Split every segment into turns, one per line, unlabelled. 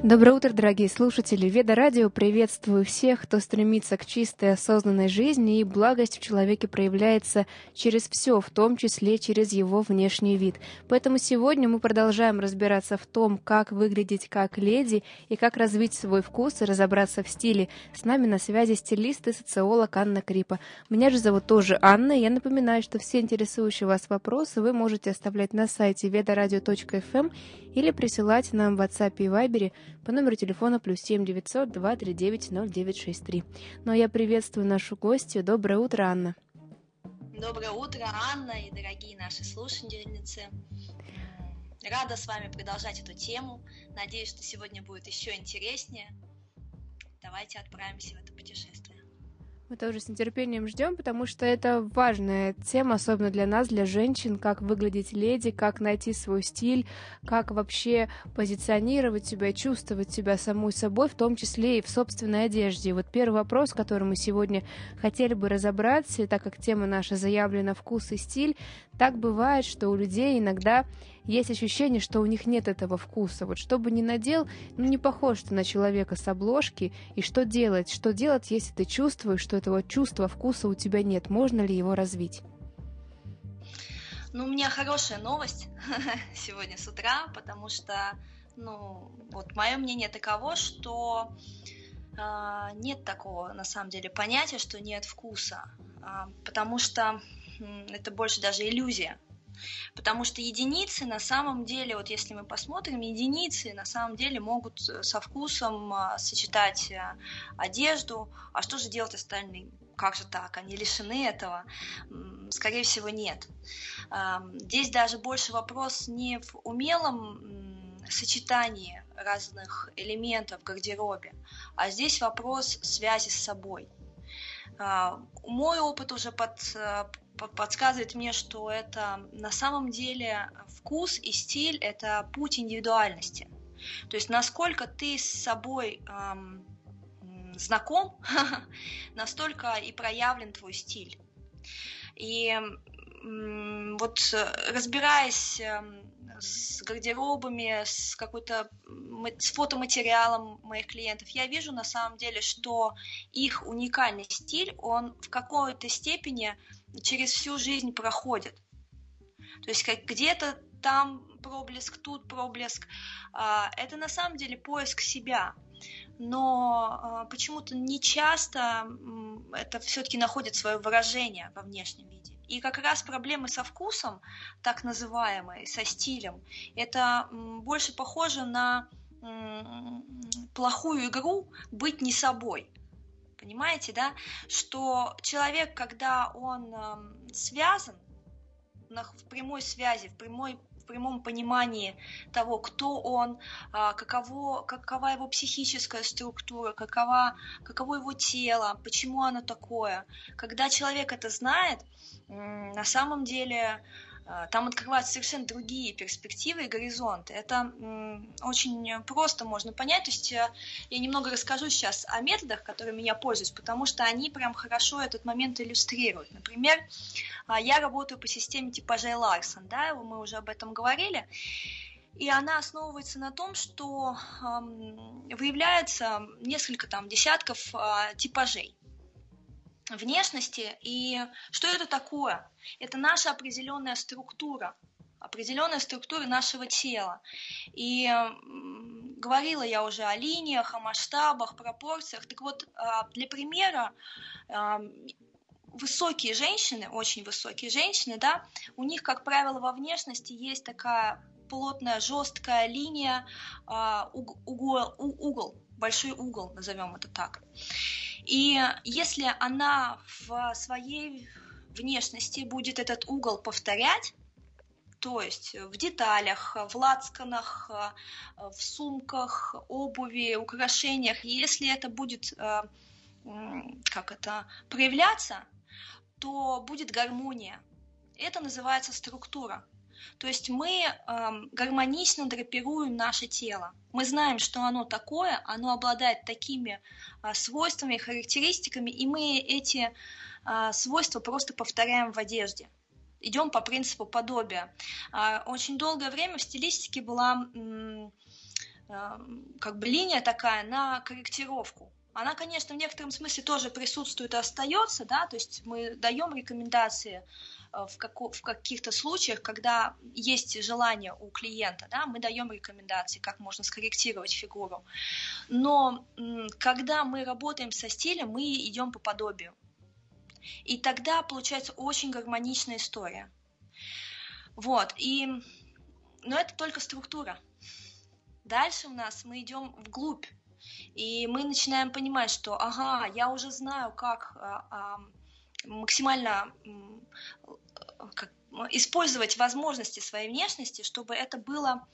Доброе утро, дорогие слушатели! Веда Радио приветствую всех, кто стремится к чистой осознанной жизни, и благость в человеке проявляется через все, в том числе через его внешний вид. Поэтому сегодня мы продолжаем разбираться в том, как выглядеть как леди и как развить свой вкус и разобраться в стиле. С нами на связи стилист и социолог Анна Крипа. Меня же зовут тоже Анна, и я напоминаю, что все интересующие вас вопросы вы можете оставлять на сайте vedaradio.fm или присылать нам в WhatsApp и Viber по номеру телефона +7 900 239 0963. Ну а я приветствую нашу гостью. Доброе утро, Анна.
Доброе утро, Анна и дорогие наши слушательницы. Рада с вами продолжать эту тему. Надеюсь, что сегодня будет еще интереснее. Давайте отправимся в это путешествие.
Мы тоже с нетерпением ждем, потому что это важная тема, особенно для нас, для женщин, как выглядеть леди, как найти свой стиль, как вообще позиционировать себя, чувствовать себя самой собой, в том числе и в собственной одежде. И вот первый вопрос, который мы сегодня хотели бы разобраться, и так как тема наша заявлена «Вкус и стиль», так бывает, что у людей иногда есть ощущение, что у них нет этого вкуса. Вот что бы ни надел, не похож ты на человека с обложки. И что делать? Что делать, если ты чувствуешь, что этого чувства, вкуса у тебя нет? Можно ли его развить?
У меня хорошая новость сегодня с утра, потому что, мое мнение таково, что нет такого, на самом деле, понятия, что нет вкуса, потому что это больше даже иллюзия. Потому что единицы на самом деле, вот если мы посмотрим, единицы на самом деле могут со вкусом сочетать одежду. А что же делать остальным? Как же так? Они лишены этого? Скорее всего, нет. Здесь даже больше вопрос не в умелом сочетании разных элементов в гардеробе, а здесь вопрос связи с собой. Мой опыт уже подсказывает мне, что это на самом деле вкус и стиль – это путь индивидуальности. То есть насколько ты с собой знаком, настолько и проявлен твой стиль. И вот разбираясь с гардеробами, с фотоматериалом моих клиентов, я вижу на самом деле, что их уникальный стиль, он в какой-то степени через всю жизнь проходит. То есть как где-то там проблеск, тут проблеск. Это на самом деле поиск себя. Но почему-то не часто это все-таки находит свое выражение во внешнем виде. И как раз проблемы со вкусом, так называемые, со стилем, это больше похоже на плохую игру быть не собой. Понимаете, да? Что человек, когда он связан, в прямой связи, в прямом понимании того, кто он, какова его психическая структура, каково его тело, почему оно такое. Когда человек это знает, на самом деле там открываются совершенно другие перспективы и горизонты. Это очень просто можно понять. То есть я немного расскажу сейчас о методах, которыми я пользуюсь, потому что они прям хорошо этот момент иллюстрируют. Например, я работаю по системе типажей Ларсон, да, мы уже об этом говорили. И она основывается на том, что выявляется несколько десятков типажей внешности. И что это такое? Это наша определенная структура нашего тела. И говорила я уже о линиях, о масштабах, пропорциях. Так вот, для примера, высокие женщины, очень высокие женщины, да, у них, как правило, во внешности есть такая плотная, жесткая линия, угол, большой угол, назовем это так. И если она в своей внешности будет этот угол повторять, то есть в деталях, в лацканах, в сумках, обуви, украшениях, если это будет проявляться, то будет гармония. Это называется структура. То есть мы гармонично драпируем наше тело. Мы знаем, что оно такое, оно обладает такими свойствами, характеристиками, и мы эти свойства просто повторяем в одежде. Идем по принципу подобия. Очень долгое время в стилистике была как бы линия такая на корректировку. Она, конечно, в некотором смысле тоже присутствует и остается, да, то есть мы даем рекомендации в каких-то случаях, когда есть желание у клиента, да, мы даем рекомендации, как можно скорректировать фигуру. Но когда мы работаем со стилем, мы идем по подобию. И тогда получается очень гармоничная история. Вот, но это только структура. Дальше у нас мы идем вглубь. И мы начинаем понимать, что, я уже знаю, как максимально использовать возможности своей внешности, чтобы это было,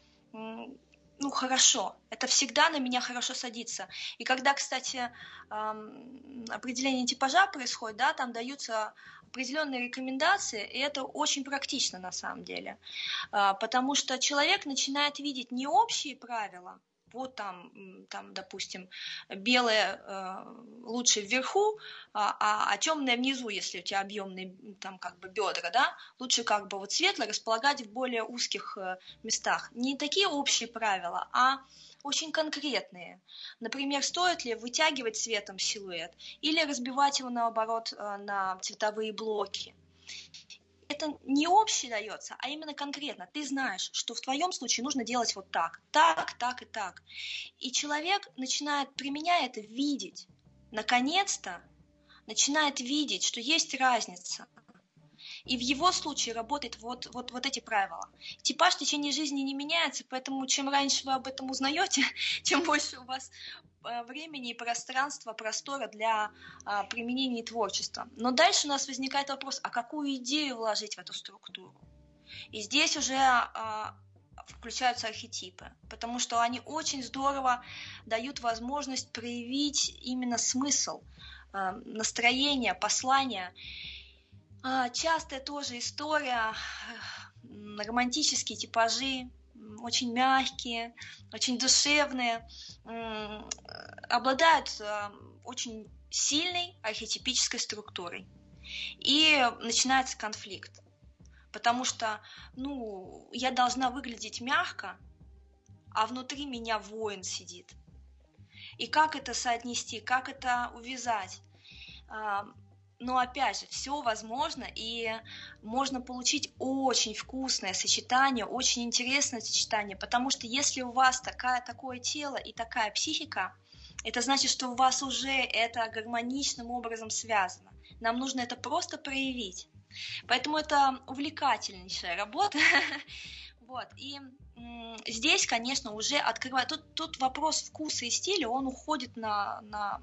хорошо. Это всегда на меня хорошо садится. И когда, кстати, определение типажа происходит, да, там даются определенные рекомендации, и это очень практично на самом деле. Потому что человек начинает видеть не общие правила, вот там, допустим, белое лучше вверху, а темное внизу, если у тебя объемные там как бы бедра, да, лучше как бы вот светлое располагать в более узких местах. Не такие общие правила, а очень конкретные. Например, стоит ли вытягивать цветом силуэт или разбивать его наоборот на цветовые блоки. Это не общее дается, а именно конкретно. Ты знаешь, что в твоем случае нужно делать вот так, так, так и так. И человек начинает, применяя это, видеть. Наконец-то начинает видеть, что есть разница. И в его случае работают вот эти правила. Типаж в течение жизни не меняется, поэтому чем раньше вы об этом узнаете, тем больше у вас времени и пространства, простора для применения творчества. Но дальше у нас возникает вопрос, а какую идею вложить в эту структуру? И здесь уже включаются архетипы, потому что они очень здорово дают возможность проявить именно смысл, настроение, послание. Частая тоже история, романтические типажи, очень мягкие, очень душевные, обладают очень сильной архетипической структурой. И начинается конфликт, потому что, я должна выглядеть мягко, а внутри меня воин сидит. И как это соотнести, как это увязать? Но опять же, все возможно, и можно получить очень вкусное сочетание, очень интересное сочетание, потому что если у вас такое тело и такая психика, это значит, что у вас уже это гармоничным образом связано. Нам нужно это просто проявить. Поэтому это увлекательнейшая работа. Вот. И здесь, конечно, уже открывает. Тут вопрос вкуса и стиля, он уходит на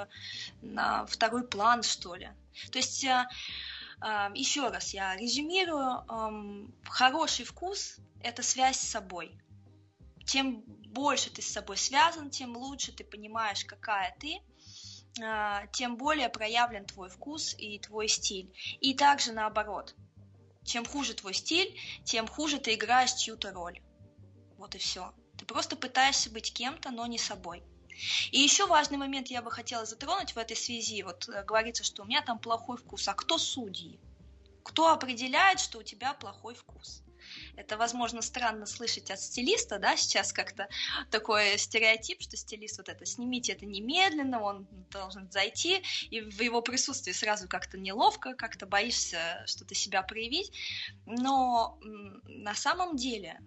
второй план, что ли. То есть, еще раз я резюмирую, хороший вкус – это связь с собой. Чем больше ты с собой связан, тем лучше ты понимаешь, какая ты, тем более проявлен твой вкус и твой стиль. И также наоборот. Чем хуже твой стиль, тем хуже ты играешь чью-то роль. Вот и все. Ты просто пытаешься быть кем-то, но не собой. И еще важный момент я бы хотела затронуть в этой связи. Вот говорится, что у меня там плохой вкус. А кто судьи? Кто определяет, что у тебя плохой вкус? Это, возможно, странно слышать от стилиста, да, сейчас как-то такой стереотип, что стилист вот это, снимите это немедленно, он должен зайти, и в его присутствии сразу как-то неловко, как-то боишься что-то себя проявить, но на самом деле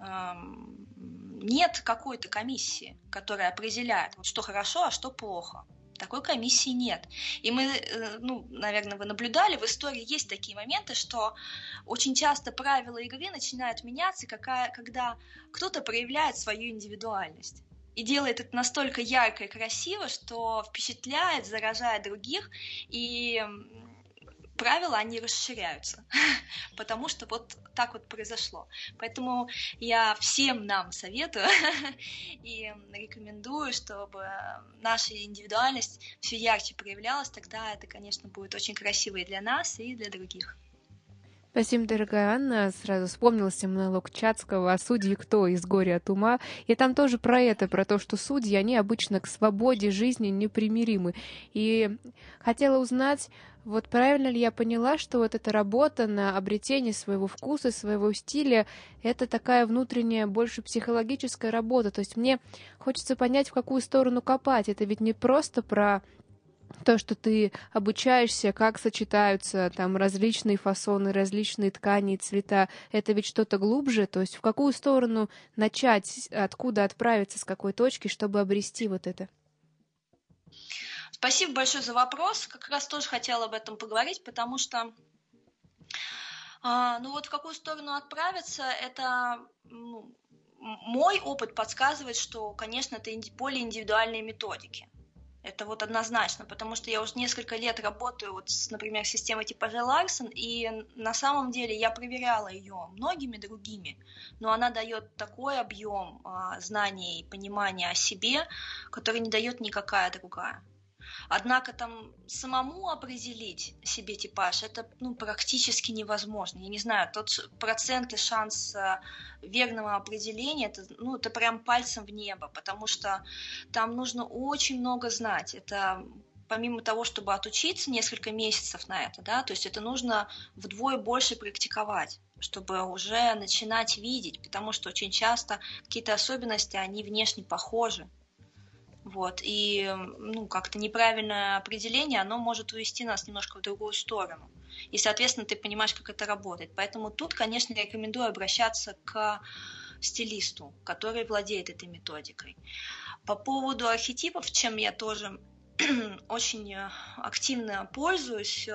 нет какой-то комиссии, которая определяет, вот что хорошо, а что плохо. Такой комиссии нет. И мы, наверное, вы наблюдали, в истории есть такие моменты, что очень часто правила игры начинают меняться, когда кто-то проявляет свою индивидуальность. И делает это настолько ярко и красиво, что впечатляет, заражает других, и правила, они расширяются, потому что вот так вот произошло. Поэтому я всем нам советую и рекомендую, чтобы наша индивидуальность все ярче проявлялась, тогда это, конечно, будет очень красиво и для нас, и для других.
Спасибо, дорогая Анна. Сразу вспомнился монолог Чацкого о судьи «Кто из горя от ума». И там тоже про это, про то, что судьи, они обычно к свободе жизни непримиримы. И хотела узнать, Вот правильно ли я поняла, что вот эта работа на обретение своего вкуса, своего стиля — это такая внутренняя, больше психологическая работа? То есть мне хочется понять, в какую сторону копать. Это ведь не просто про то, что ты обучаешься, как сочетаются там различные фасоны, различные ткани и цвета. Это ведь что-то глубже. То есть в какую сторону начать, откуда отправиться, с какой точки, чтобы обрести вот это?
Спасибо большое за вопрос. Как раз тоже хотела об этом поговорить, потому что, ну вот в какую сторону отправиться, это мой опыт подсказывает, что, конечно, это более индивидуальные методики. Это вот однозначно, потому что я уже несколько лет работаю, вот например, с системой типажа Ларсон, и на самом деле я проверяла ее многими другими, но она дает такой объем знаний и понимания о себе, который не дает никакая другая. Однако там самому определить себе типаж, это практически невозможно. Я не знаю, тот процент и шанс верного определения, это прям пальцем в небо, потому что там нужно очень много знать. Это помимо того, чтобы отучиться несколько месяцев на это, да, то есть это нужно вдвое больше практиковать, чтобы уже начинать видеть, потому что очень часто какие-то особенности, они внешне похожи. Вот, и как-то неправильное определение, оно может увести нас немножко в другую сторону. И, соответственно, ты понимаешь, как это работает. Поэтому тут, конечно, рекомендую обращаться к стилисту, который владеет этой методикой. По поводу архетипов, чем я тоже очень активно пользуюсь,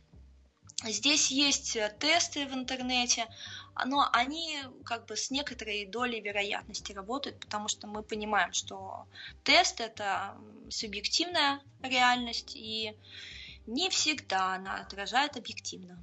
здесь есть тесты в интернете, но они как бы с некоторой долей вероятности работают, потому что мы понимаем, что тест – это субъективная реальность, и не всегда она отражает объективно.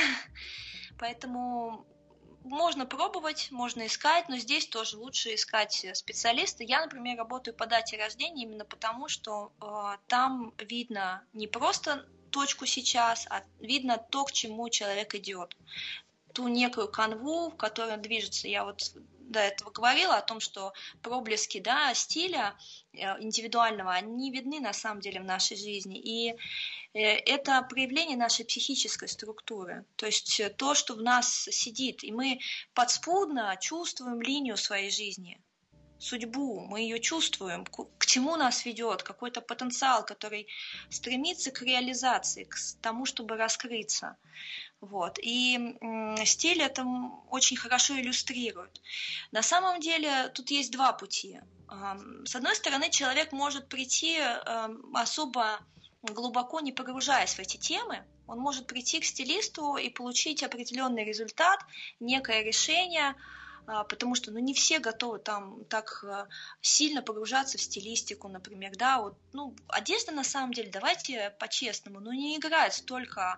Поэтому можно пробовать, можно искать, но здесь тоже лучше искать специалиста. Я, например, работаю по дате рождения именно потому, что там видно не просто точку сейчас, а видно то, к чему человек идет. Ту некую канву, в которой он движется. Я вот до этого говорила о том, что проблески, да, стиля индивидуального, они видны на самом деле в нашей жизни. И это проявление нашей психической структуры. То есть то, что в нас сидит. И мы подспудно чувствуем линию своей жизни, судьбу, мы ее чувствуем, к чему нас ведет, какой-то потенциал, который стремится к реализации, к тому, чтобы раскрыться. Вот. И стиль это очень хорошо иллюстрирует. На самом деле тут есть два пути. С одной стороны, человек может прийти особо глубоко не погружаясь в эти темы, он может прийти к стилисту и получить определенный результат, некое решение, потому что не все готовы там так сильно погружаться в стилистику, например, да, вот, одежда на самом деле, давайте по-честному, не играет столько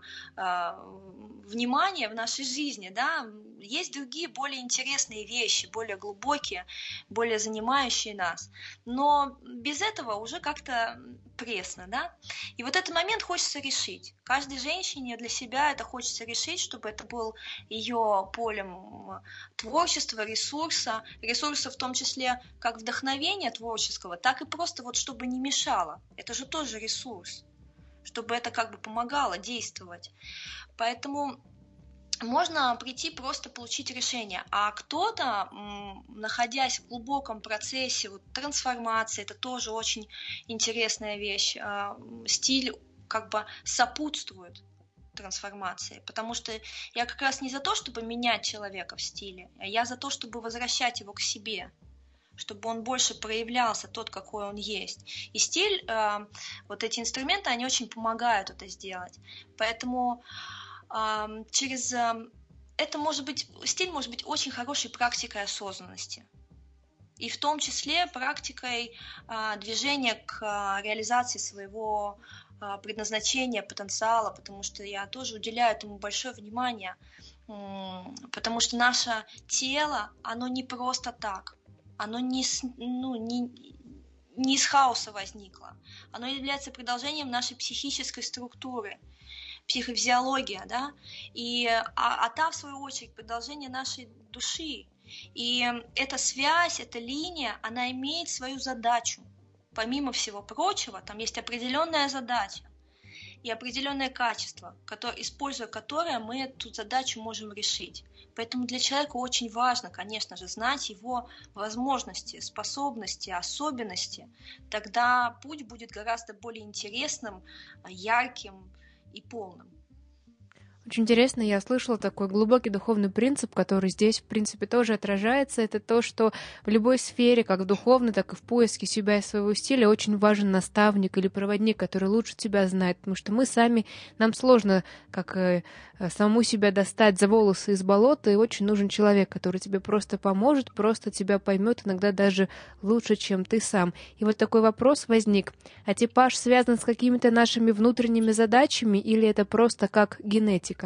внимания в нашей жизни, да, есть другие более интересные вещи, более глубокие, более занимающие нас, но без этого уже как-то пресно, да, и вот этот момент хочется решить, каждой женщине для себя это хочется решить, чтобы это был ее полем творчества, ресурса в том числе как вдохновения творческого, так и просто вот чтобы не мешало. Это же тоже ресурс, чтобы это как бы помогало действовать. Поэтому можно прийти просто получить решение, а кто-то, находясь в глубоком процессе трансформации, это тоже очень интересная вещь, стиль как бы сопутствует трансформации, потому что я как раз не за то, чтобы менять человека в стиле, а я за то, чтобы возвращать его к себе, чтобы он больше проявлялся тот, какой он есть. И стиль, вот эти инструменты, они очень помогают это сделать. Поэтому через это стиль может быть очень хорошей практикой осознанности. И в том числе практикой движения к реализации своего предназначения, потенциала, потому что я тоже уделяю этому большое внимание, потому что наше тело, оно не просто так, оно не из хаоса возникло, оно является продолжением нашей психической структуры, психофизиология, да, а та, в свою очередь, продолжение нашей души. И эта связь, эта линия, она имеет свою задачу. Помимо всего прочего, там есть определенная задача. и определенное качество, используя которое мы эту задачу можем решить. Поэтому для человека очень важно, конечно же, знать его возможности, способности, особенности. Тогда путь будет гораздо более интересным, ярким и полным.
Очень интересно, я слышала такой глубокий духовный принцип, который здесь, в принципе, тоже отражается. Это то, что в любой сфере, как в духовной, так и в поиске себя и своего стиля, очень важен наставник или проводник, который лучше тебя знает. Потому что мы сами, нам сложно, как саму себя достать за волосы из болота, и очень нужен человек, который тебе просто поможет, просто тебя поймет, иногда даже лучше, чем ты сам. И вот такой вопрос возник. А типаж связан с какими-то нашими внутренними задачами, или это просто как генетика?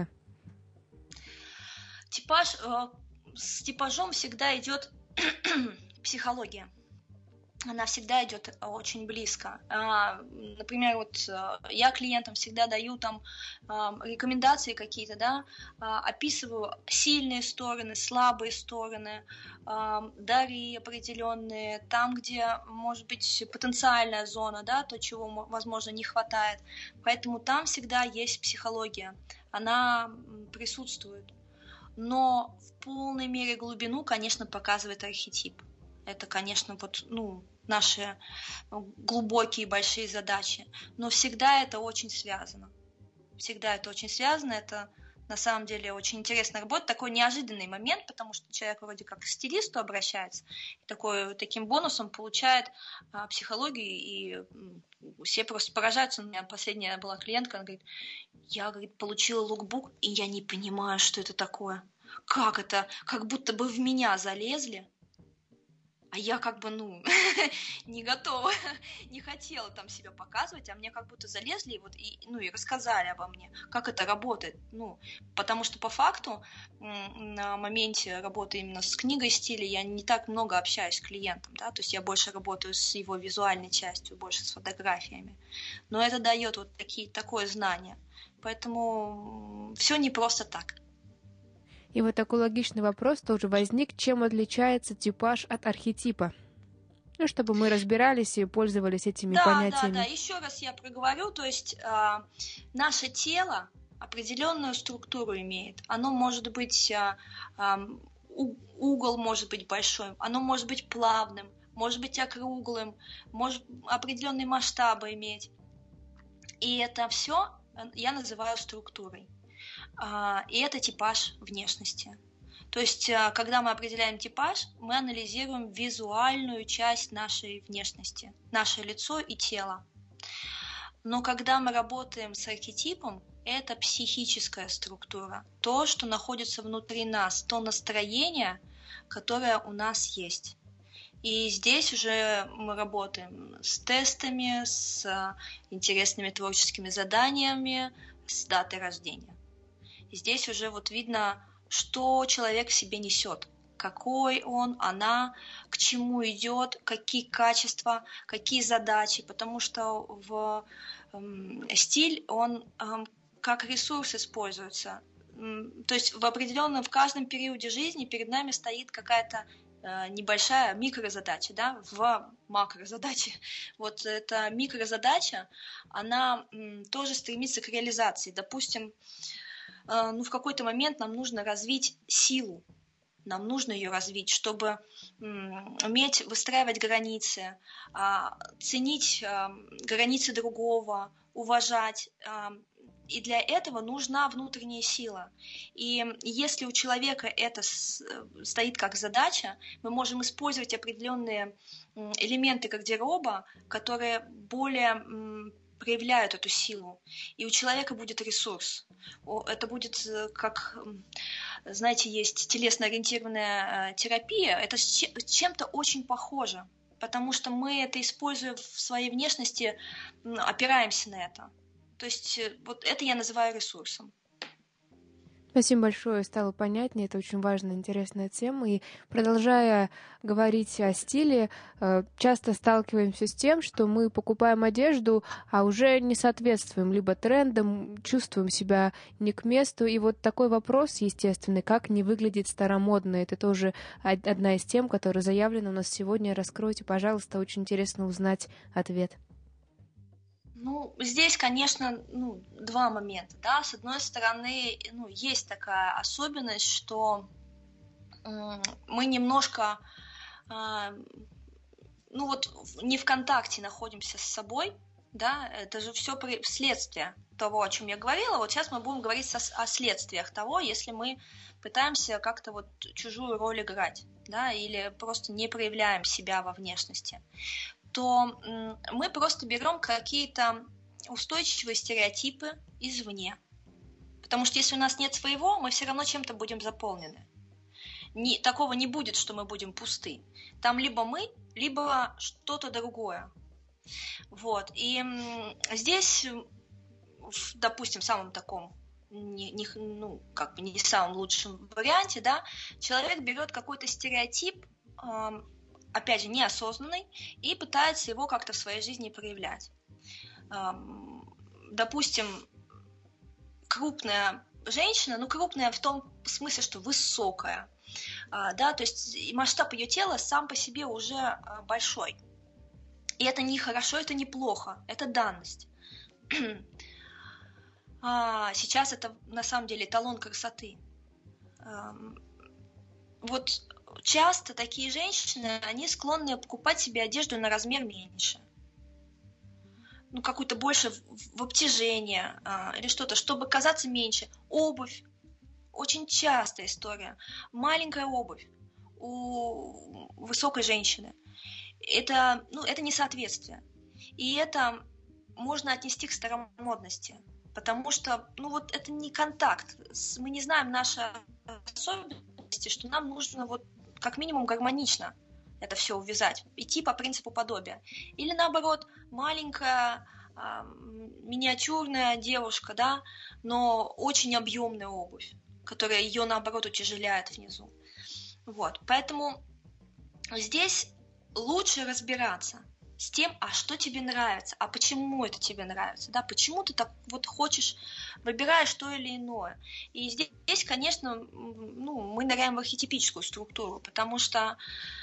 С типажом всегда идет психология. Она всегда идет очень близко. Например, вот я клиентам всегда даю там рекомендации какие-то, да, описываю сильные стороны, слабые стороны, дары определенные, там, где может быть потенциальная зона, да, то, чего, возможно, не хватает. Поэтому там всегда есть психология, она присутствует. Но в полной мере глубину, конечно, показывает архетип. Это, конечно, вот, наши глубокие большие задачи. Но всегда это очень связано. Всегда это очень связано. Это на самом деле очень интересная работа. Такой неожиданный момент, потому что человек вроде как к стилисту обращается, и таким бонусом получает психологию, и все просто поражаются. У меня последняя была клиентка, она говорит, я, получила лукбук, и я не понимаю, что это такое. Как это? Как будто бы в меня залезли. А я не готова, не хотела там себя показывать, а мне как будто залезли и рассказали обо мне, как это работает. Потому что по факту на моменте работы именно с книгой стиля я не так много общаюсь с клиентом, да, то есть я больше работаю с его визуальной частью, больше с фотографиями. Но это дает такое знание. Поэтому все не просто так.
И вот такой логичный вопрос тоже возник, чем отличается типаж от архетипа? Чтобы мы разбирались и пользовались этими понятиями.
Да, еще раз я проговорю, то есть наше тело определенную структуру имеет. Оно может быть, угол может быть большой, оно может быть плавным, может быть округлым, может определенные масштабы иметь. И это все я называю структурой. И это типаж внешности. То есть, когда мы определяем типаж, мы анализируем визуальную часть нашей внешности, наше лицо и тело. Но когда мы работаем с архетипом, это психическая структура, то, что находится внутри нас, то настроение, которое у нас есть. И здесь уже мы работаем с тестами, с интересными творческими заданиями, с датой рождения. И здесь уже видно, что человек в себе несет, какой он, она, к чему идет, какие качества, какие задачи, потому что стиль, он как ресурс используется. То есть в каждом периоде жизни перед нами стоит какая-то небольшая микрозадача, да, в макрозадаче. Вот эта микрозадача, она тоже стремится к реализации. Допустим, в какой-то момент нам нужно развить силу, нам нужно ее развить, чтобы уметь выстраивать границы, ценить границы другого, уважать. И для этого нужна внутренняя сила. И если у человека это стоит как задача, мы можем использовать определенные элементы гардероба, которые более проявляют эту силу. И у человека будет ресурс. Это будет как, знаете, есть телесно-ориентированная терапия. Это с чем-то очень похоже, потому что мы это используя в своей внешности, опираемся на это. То есть это я называю ресурсом.
Спасибо большое, стало понятнее. Это очень важная, интересная тема. И продолжая говорить о стиле, часто сталкиваемся с тем, что мы покупаем одежду, а уже не соответствуем либо трендам, чувствуем себя не к месту. И вот такой вопрос, естественный, как не выглядеть старомодно. Это тоже одна из тем, которая заявлена у нас сегодня. Раскройте, пожалуйста, очень интересно узнать ответ.
Ну, здесь, конечно, два момента, да. С одной стороны, есть такая особенность, что мы немножко, не в контакте находимся с собой, да, это же все следствие того, о чем я говорила. Вот сейчас мы будем говорить о следствиях того, если мы пытаемся как-то вот чужую роль играть, да, или просто не проявляем себя во внешности, то мы просто берем какие-то устойчивые стереотипы извне. Потому что если у нас нет своего, мы все равно чем-то будем заполнены. Такого не будет, что мы будем пусты. Там либо мы, либо что-то другое. Вот. И здесь, допустим, в самом таком, не самом лучшем варианте, да, человек берет какой-то стереотип, опять же, неосознанный, и пытается его как-то в своей жизни проявлять. Допустим, крупная женщина, крупная в том смысле, что высокая, да, то есть масштаб ее тела сам по себе уже большой. И это не хорошо, это не плохо, это данность. Сейчас это на самом деле эталон красоты. Вот часто такие женщины, они склонны покупать себе одежду на размер меньше. Какую-то больше в обтяжение или что-то, чтобы казаться меньше. Обувь. Очень частая история. Маленькая обувь у высокой женщины. Это несоответствие. И это можно отнести к старомодности. Потому что, это не контакт. Мы не знаем наши особенности, что нам нужно как минимум гармонично это все увязать, идти по принципу подобия. Или наоборот, маленькая, миниатюрная девушка, да, но очень объемная обувь, которая ее наоборот утяжеляет внизу. Вот, поэтому здесь лучше разбираться с тем, что тебе нравится, а почему это тебе нравится, да, почему ты так хочешь, выбираешь то или иное. И здесь, конечно, мы ныряем в архетипическую структуру, потому что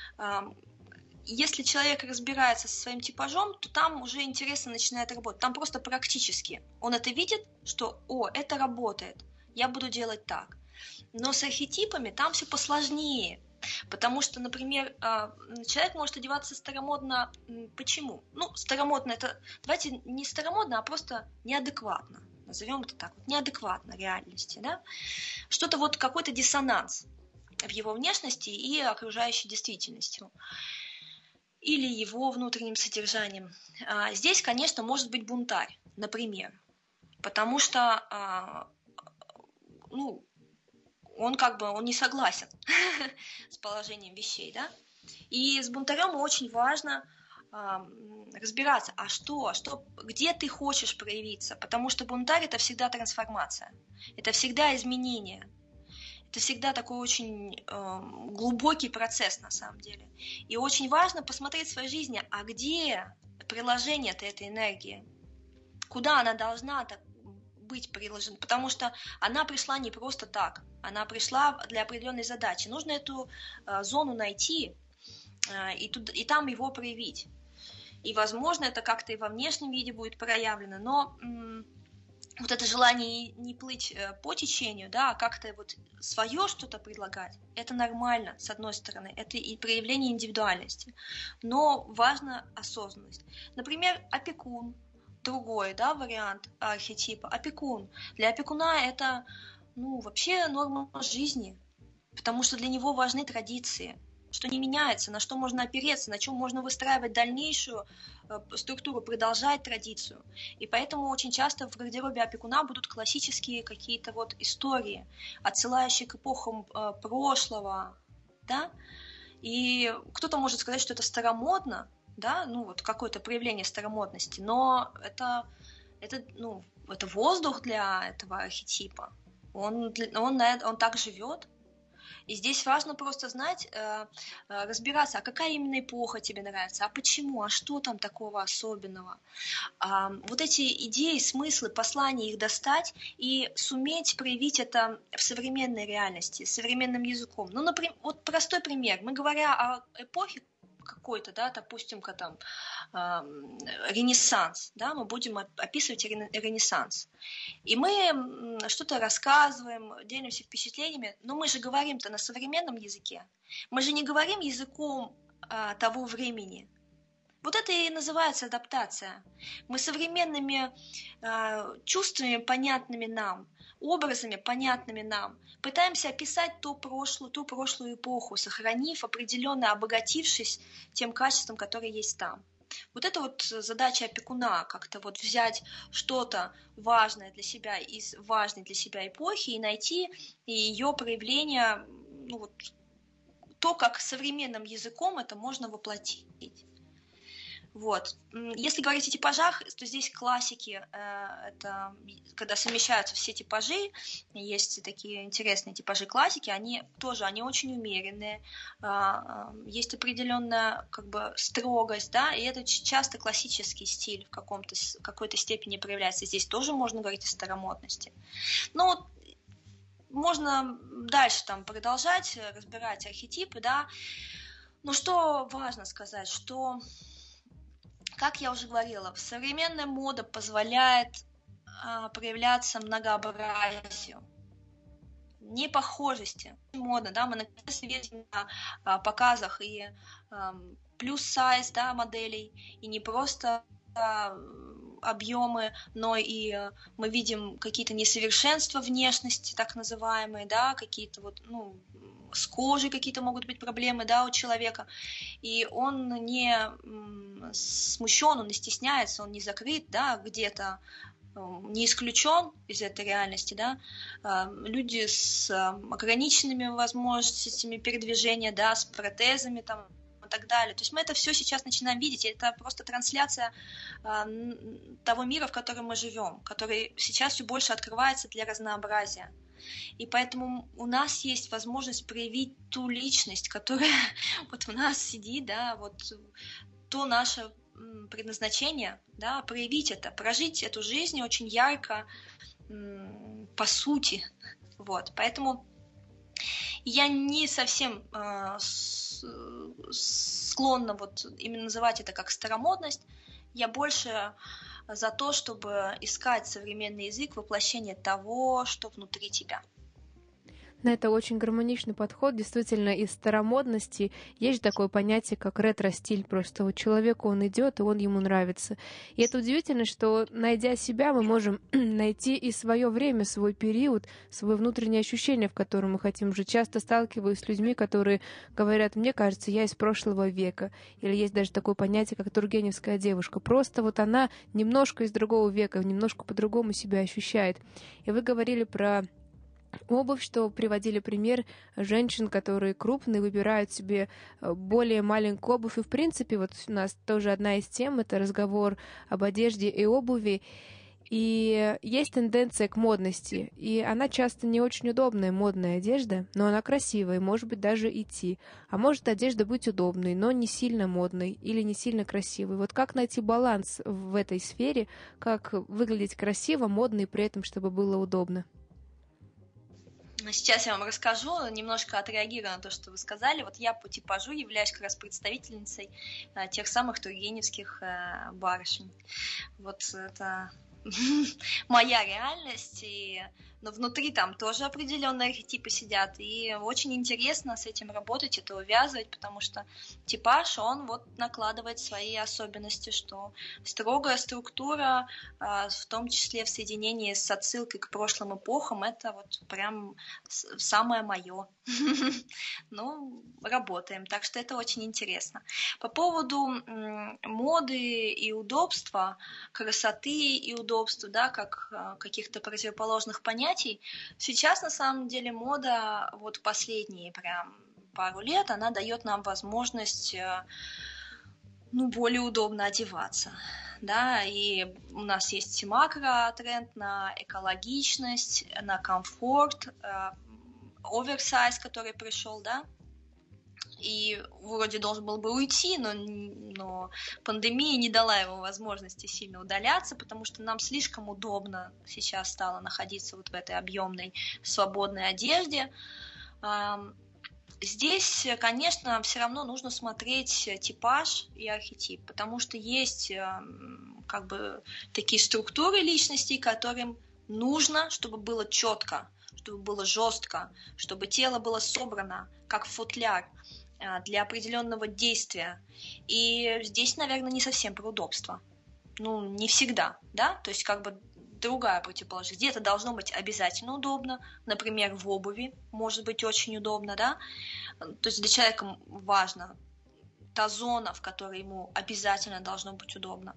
если человек разбирается со своим типажом, то там уже интересно начинает работать. Там просто практически он это видит, что это работает, я буду делать так. Но с архетипами там все посложнее. Потому что, например, человек может одеваться старомодно. Почему? Старомодно это, давайте не старомодно, а просто неадекватно. Назовем это так, неадекватно реальности, да? Что-то какой-то диссонанс в его внешности и окружающей действительностью. Или его внутренним содержанием. Здесь, конечно, может быть бунтарь, например. Потому что, он не согласен с положением вещей, да? И с бунтарем очень важно разбираться, где ты хочешь проявиться, потому что бунтарь – это всегда трансформация, это всегда изменение, это всегда такой очень глубокий процесс на самом деле. И очень важно посмотреть в своей жизни, где приложение-то этой энергии, куда она должна быть приложена, потому что она пришла не просто так, она пришла для определенной задачи. Нужно эту зону найти и там его проявить. И, возможно, это как-то и во внешнем виде будет проявлено, но это желание не плыть по течению, да, а как-то свое что-то предлагать, это нормально, с одной стороны, это и проявление индивидуальности, но важна осознанность. Например, опекун, другой, да, вариант архетипа, опекун. Для опекуна это, вообще норма жизни, потому что для него важны традиции, что не меняется, на что можно опереться, на чем можно выстраивать дальнейшую структуру, продолжать традицию. И поэтому очень часто в гардеробе опекуна будут классические какие-то истории, отсылающие к эпохам прошлого, да, и кто-то может сказать, что это старомодно, да, какое-то проявление старомодности, но это воздух для этого архетипа, он так живет. И здесь важно просто знать, разбираться, какая именно эпоха тебе нравится, почему, что там такого особенного. Эти идеи, смыслы, послания, их достать и суметь проявить это в современной реальности, современным языком. Например, простой пример. Мы, говоря о эпохе, какой-то, да, допустим, там, Ренессанс, да, мы будем описывать Ренессанс. И мы что-то рассказываем, делимся впечатлениями, но мы же говорим-то на современном языке. Мы же не говорим языком того времени. Вот это и называется адаптация. Мы современными чувствами, понятными нам, образами, понятными нам, пытаемся описать ту прошлую эпоху, сохранив определенно, обогатившись тем качеством, которое есть там. Вот это вот задача опекуна, как-то вот взять что-то важное для себя из важной для себя эпохи и найти ее проявление, ну вот, то, как современным языком это можно воплотить. Вот. Если говорить о типажах, то здесь классики, это когда совмещаются все типажи, есть такие интересные типажи классики, они очень умеренные, есть определенная как бы строгость, да, и это часто классический стиль в какой-то степени проявляется. Здесь тоже можно говорить о старомодности. Но можно дальше там продолжать разбирать архетипы, да. Но что важно сказать, что, как я уже говорила, современная мода позволяет проявляться многообразию, непохожести. Мода, да, мы наконец видим на показах и плюс-сайз, да, моделей, и не просто объемы, но и мы видим какие-то несовершенства внешности, так называемые, да, какие-то вот, ну, с кожей какие-то могут быть проблемы, да, у человека, и он не смущен, он не стесняется, он не закрыт, да, где-то не исключен из этой реальности, да, люди с ограниченными возможностями передвижения, да, с протезами там и так далее. То есть мы это все сейчас начинаем видеть, и это просто трансляция того мира, в котором мы живем, который сейчас все больше открывается для разнообразия. И поэтому у нас есть возможность проявить ту личность, которая вот в нас сидит, да, вот то наше предназначение, да, проявить это, прожить эту жизнь очень ярко, по сути. Вот. Поэтому я не совсем склонна вот именно называть это как старомодность. Я больше за то, чтобы искать современный язык, воплощение того, что внутри тебя.
На это очень гармоничный подход. Действительно, из старомодности есть такое понятие, как ретро-стиль. Просто вот человеку он идет, и он ему нравится. И это удивительно, что, найдя себя, мы можем найти и свое время, свой период, свое внутреннее ощущение, в котором мы хотим жить. Часто сталкиваюсь с людьми, которые говорят: мне кажется, я из прошлого века. Или есть даже такое понятие, как тургеневская девушка. Просто вот она немножко из другого века, немножко по-другому себя ощущает. И вы говорили про обувь, что приводили пример женщин, которые крупные, выбирают себе более маленькую обувь. И, в принципе, вот у нас тоже одна из тем — это разговор об одежде и обуви. И есть тенденция к модности, и она часто не очень удобная, модная одежда, но она красивая, может быть, даже идти. А может одежда быть удобной, но не сильно модной или не сильно красивой. Вот как найти баланс в этой сфере, как выглядеть красиво, модно и при этом, чтобы было удобно?
Сейчас я вам расскажу, немножко отреагирую на то, что вы сказали. Вот я по типажу являюсь как раз представительницей тех самых тургеневских барышень. Вот это моя реальность, но внутри там тоже определенные архетипы сидят, и очень интересно с этим работать, это увязывать, потому что типаж, он вот накладывает свои особенности, что строгая структура, в том числе в соединении с отсылкой к прошлым эпохам, это вот прям самое мое. Ну, работаем, так что это очень интересно. По поводу моды и удобства, красоты и удобства, да, как каких-то противоположных понятий, сейчас на самом деле мода, вот последние прям пару лет, она дает нам возможность, ну, более удобно одеваться. Да, и у нас есть макро-тренд на экологичность, на комфорт, оверсайз, который пришел, да, и вроде должен был бы уйти, но пандемия не дала ему возможности сильно удаляться, потому что нам слишком удобно сейчас стало находиться вот в этой объемной свободной одежде. Здесь, конечно, все равно нужно смотреть типаж и архетип, потому что есть как бы такие структуры личностей, которым нужно, чтобы было четко, чтобы было жестко, чтобы тело было собрано, как футляр для определенного действия. И здесь, наверное, не совсем про удобство. Ну, не всегда, да, то есть как бы другая противоположность. Где-то должно быть обязательно удобно, например, в обуви может быть очень удобно, да, то есть для человека важно та зона, в которой ему обязательно должно быть удобно,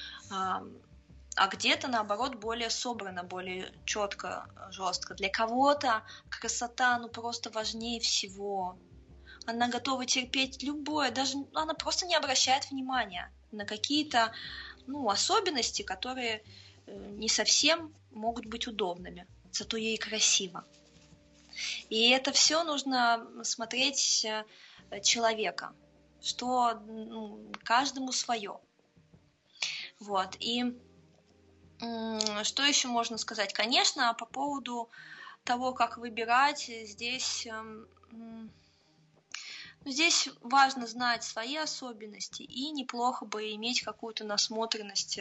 а где-то, наоборот, более собрано, более четко, жестко. Для кого-то красота, ну, просто важнее всего. Она готова терпеть любое, даже она просто не обращает внимания на какие-то, ну, особенности, которые не совсем могут быть удобными, зато ей красиво. И это все нужно смотреть человека, что каждому свое. Вот. И что еще можно сказать? Конечно, по поводу того, как выбирать, здесь важно знать свои особенности, и неплохо бы иметь какую-то насмотренность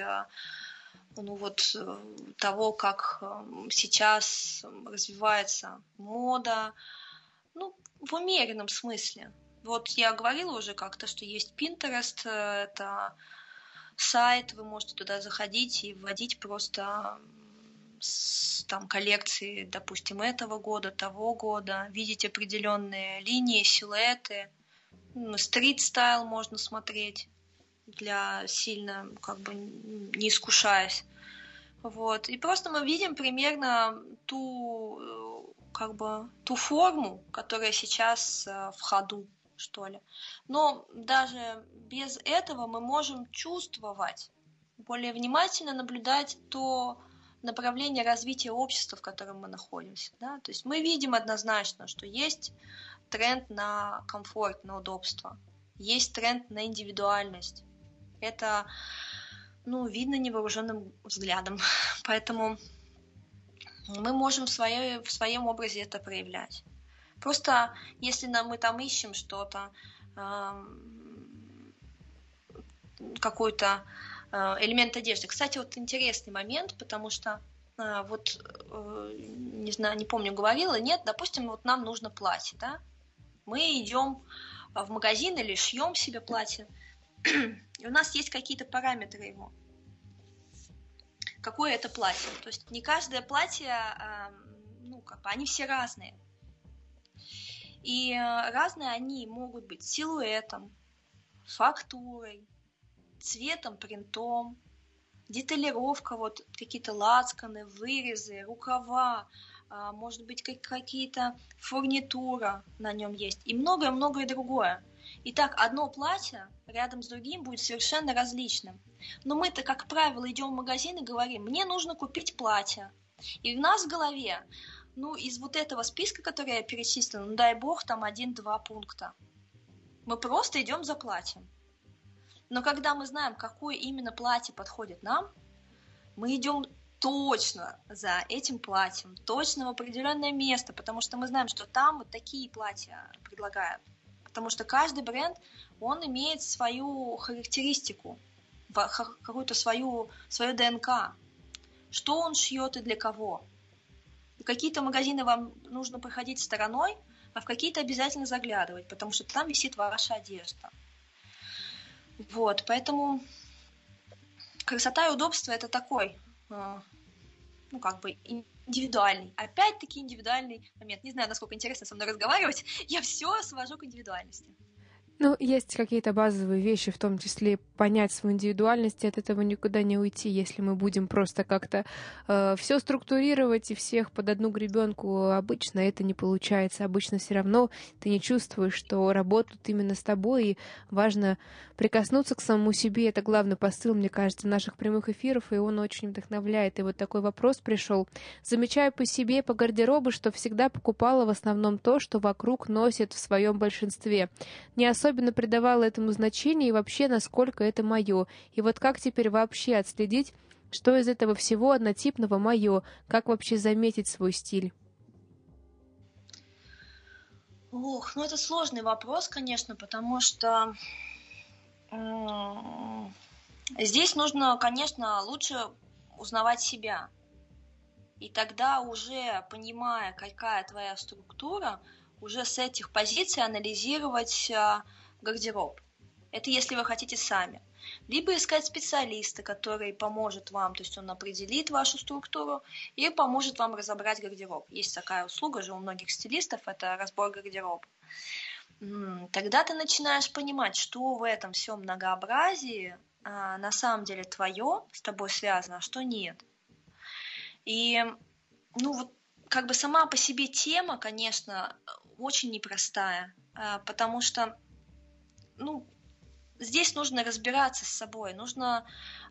того, как сейчас развивается мода, ну, в умеренном смысле. Вот я говорила уже как-то, что есть Pinterest, это сайт, вы можете туда заходить и вводить просто там коллекции, допустим, этого года, того года, видеть определенные линии, силуэты. Стрит-стайл можно смотреть для сильно, как бы, не искушаясь. Вот. И просто мы видим примерно ту форму, которая сейчас в ходу, что ли. Но даже без этого мы можем чувствовать, более внимательно наблюдать то направление развития общества, в котором мы находимся. Да? То есть мы видим однозначно, что есть тренд на комфорт, на удобство, есть тренд на индивидуальность. Это, видно невооруженным взглядом. Поэтому мы можем в своем образе это проявлять. Просто если мы там ищем что-то, какой-то элемент одежды. Кстати, вот интересный момент, потому что не знаю, не помню, говорила, нет, допустим, вот нам нужно платье, да? Мы идем в магазин или шьем себе платье, и у нас есть какие-то параметры его. Какое это платье? То есть не каждое платье, они все разные. И разные они могут быть силуэтом, фактурой, цветом, принтом, деталировка, вот какие-то лацканы, вырезы, рукава, может быть какие-то фурнитура на нем есть и многое-многое другое. Итак, одно платье рядом с другим будет совершенно различным. Но мы-то, как правило, идем в магазин и говорим, мне нужно купить платье. И у нас в голове, из вот этого списка, который я перечислила, дай бог, там 1-2 пункта. Мы просто идем за платьем. Но когда мы знаем, какое именно платье подходит нам, мы идем точно за этим платьем, точно в определенное место, потому что мы знаем, что там вот такие платья предлагают. Потому что каждый бренд, он имеет свою характеристику, какую-то свою ДНК. Что он шьет и для кого. В какие-то магазины вам нужно проходить стороной, а в какие-то обязательно заглядывать, потому что там висит ваша одежда. Вот, поэтому красота и удобство – это такой, индивидуальный. Опять-таки индивидуальный момент. Не знаю, насколько интересно со мной разговаривать. Я все свожу к индивидуальности.
Есть какие-то базовые вещи, в том числе понять свою индивидуальность, и от этого никуда не уйти, если мы будем просто как-то все структурировать и всех под одну гребенку. Обычно это не получается. Обычно все равно ты не чувствуешь, что работают именно с тобой, и важно прикоснуться к самому себе. Это главный посыл, мне кажется, наших прямых эфиров, и он очень вдохновляет. И вот такой вопрос пришел. Замечаю по себе, по гардеробу, что всегда покупала в основном то, что вокруг носят в своем большинстве. Не особенно придавала этому значения и вообще, насколько это мое. И вот как теперь вообще отследить, что из этого всего однотипного мое? Как вообще заметить свой стиль?
Ох, ну это сложный вопрос, конечно, потому что здесь нужно, конечно, лучше узнавать себя. И тогда уже, понимая, какая твоя структура, уже с этих позиций анализировать гардероб. Это если вы хотите сами. Либо искать специалиста, который поможет вам, то есть он определит вашу структуру и поможет вам разобрать гардероб. Есть такая услуга же у многих стилистов, это разбор гардероба. Тогда ты начинаешь понимать, что в этом всем многообразии на самом деле твое, с тобой связано, а что нет. И, ну вот, как бы сама по себе тема, конечно, очень непростая, потому что, ну, здесь нужно разбираться с собой, нужно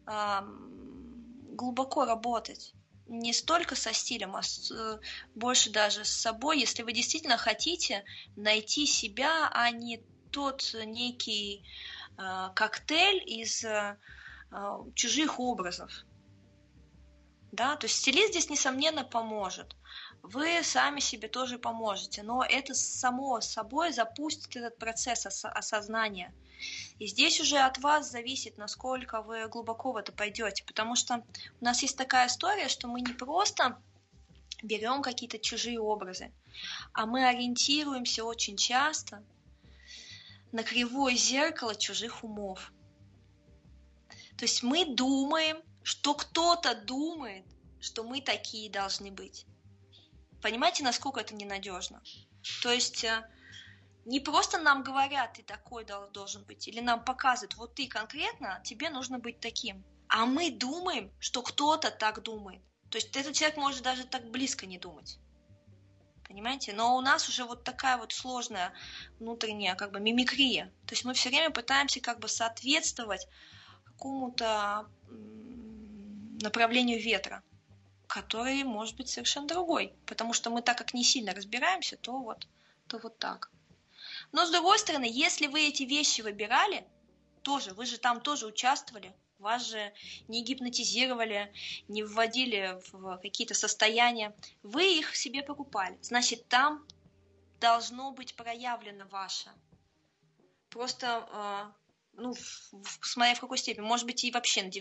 глубоко работать. Не столько со стилем, а больше даже с собой, если вы действительно хотите найти себя, а не тот некий коктейль из чужих образов. Да, то есть стилист здесь, несомненно, поможет. Вы сами себе тоже поможете, но это само собой запустит этот процесс осознания. И здесь уже от вас зависит, насколько вы глубоко в это пойдете, потому что у нас есть такая история, что мы не просто берем какие-то чужие образы, а мы ориентируемся очень часто на кривое зеркало чужих умов. То есть мы думаем, что кто-то думает, что мы такие должны быть. Понимаете, насколько это ненадежно? То есть не просто нам говорят, ты такой должен быть, или нам показывают, вот ты конкретно, тебе нужно быть таким. А мы думаем, что кто-то так думает. То есть этот человек может даже так близко не думать. Понимаете? Но у нас уже вот такая вот сложная внутренняя как бы мимикрия. То есть мы все время пытаемся как бы соответствовать какому-то направлению ветра, который может быть совершенно другой. Потому что мы так как не сильно разбираемся, то вот так. Но с другой стороны, если вы эти вещи выбирали, тоже, вы же там тоже участвовали, вас же не гипнотизировали, не вводили в какие-то состояния, вы их себе покупали. Значит, там должно быть проявлено ваше. Просто, смотря в какой степени, может быть и вообще на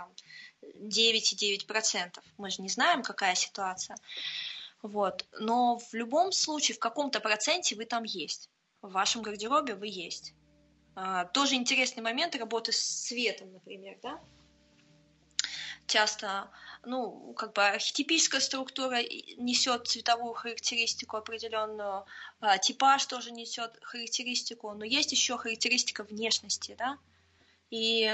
99,9%. Мы же не знаем, какая ситуация. Вот. Но в любом случае, в каком-то проценте вы там есть. В вашем гардеробе вы есть. Тоже интересный момент работы с цветом, например, да? Часто, как бы архетипическая структура несет цветовую характеристику определенную, типаж тоже несет характеристику, но есть еще характеристика внешности, да? И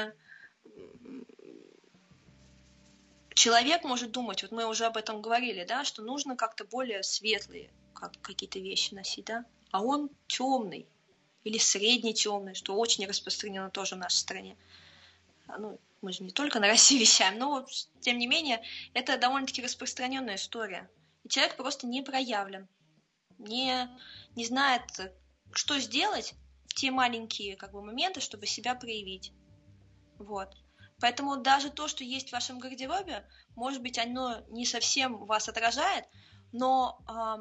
человек может думать, вот мы уже об этом говорили, да, что нужно как-то более светлые какие-то вещи носить, да? А он темный или средний темный, что очень распространено тоже в нашей стране. Мы же не только на России вещаем, но тем не менее это довольно-таки распространенная история. И человек просто не проявлен, не знает, что сделать в те маленькие как бы моменты, чтобы себя проявить. Вот. Поэтому даже то, что есть в вашем гардеробе, может быть, оно не совсем вас отражает, но